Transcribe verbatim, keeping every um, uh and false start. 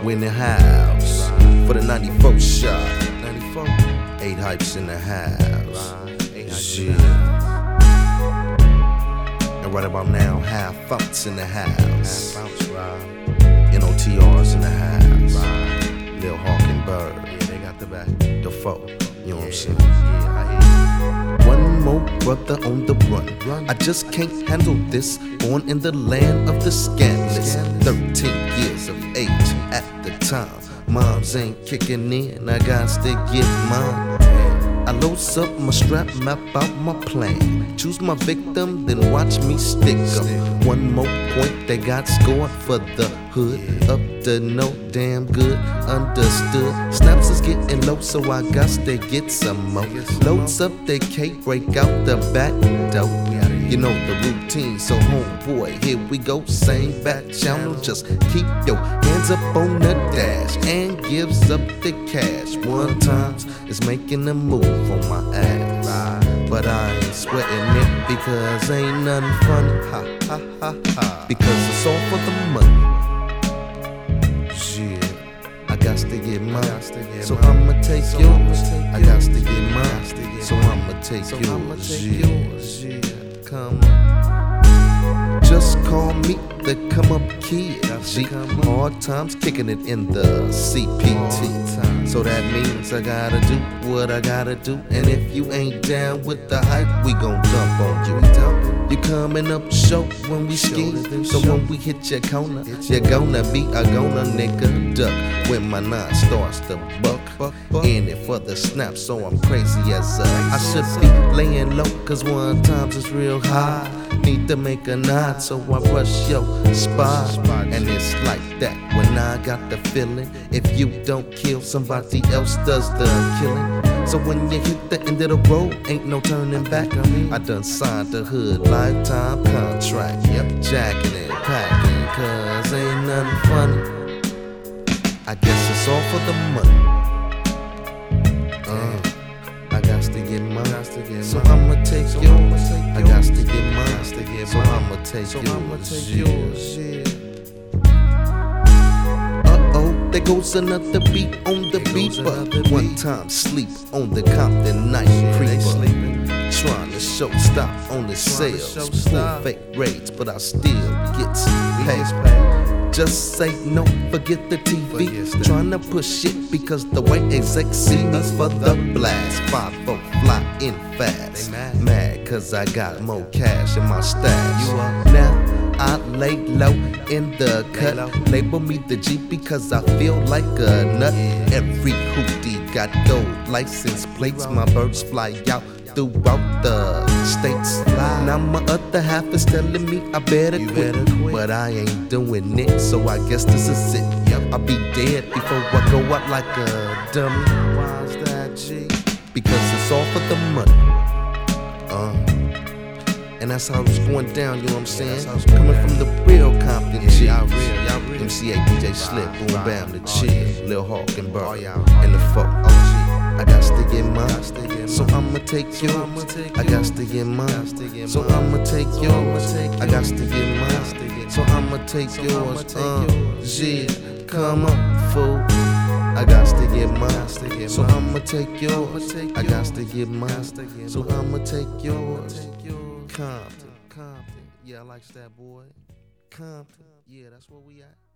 We in the house for the ninety-four shot. ninety-four. Eight hypes in the house. Shit. And right about now, half Funks in the house. N O T R's in the house. Lil Hawk and Bird. Yeah, they got the back. The foe. You know what I'm saying? One more brother on the run. I just can't handle this. Born in the land of the scandalous. Thirteen years of age at the time. Moms ain't kicking in. I got to get mine. I loads up my strap, map out my plan. Choose my victim, then watch me stick up. One more point they got scored for the hood. Up to no damn good, understood. Snaps is getting low, so I got to get some more. Loads up, they can't break out the back door. You know the routine, so homeboy, here we go. Same back channel, just keep your hands up on the dash. And gives up the cash. One times is making a move on my ass. But I ain't sweating it because ain't nothing funny. Ha ha ha ha. Because it's all for the money. Shit, I got to get mine. So I'ma take yours. I got to get mine. So I'ma take yours. Yeah. Come on. Just call me the come up kid. G. Hard times kicking it in the C P T. So that means I gotta do what I gotta do. And if you ain't down with the hype, we gon' dump on you. You coming up short when we ski. So when we hit your corner, you're gonna be a gonna nigga duck. When my nine starts to buck. In it for the snap, so I'm crazy as uh I should be laying low, cause one times it's real high. Need to make a nod, so I rush your spot. And it's like that when I got the feeling. If you don't kill, somebody else does the killing. So when you hit the end of the road, ain't no turning back. I done signed the hood lifetime contract. Yep, jacking and packing, cause ain't nothing funny. I guess it's all for the money. Uh, I got to get mine. So I'ma take yours. I got to get mine. So I'ma take yours. Uh oh, there goes another beat on the beeper. One time sleep on the Compton night creeper. Trying to show stop on the sales. Pull fake raids, but I still gets paid. Just say no, forget the T V. Tryna push it because the white exec see me for the blast. Five four fly in fast. Mad cause I got more cash in my stash. Now I lay low in the cut. Label me the G because I feel like a nut. Every hootie got gold license plates. My birds fly out throughout the states. Now my other half is telling me I better quit, but I ain't doing it, so I guess this is it. I'll be dead before I go out like a dummy. Why's that, G? Because it's all for the money. Uh, and that's how it's going down, you know what I'm saying? Coming from the real Compton G. M C A, D J Slip, Boom Bam, the Chill, Lil Hawk and Bird, and the folk. I got to get mine, so I'ma take yours. I got to get mine, so I'ma take yours. I got to get mine, so I'ma take yours. Uh, yeah, come on, fool. I got to get mine, so I'ma take yours. I got to get mine, so I'ma take yours. Compton, Compton, yeah, I like that boy. Compton, yeah, that's where we at.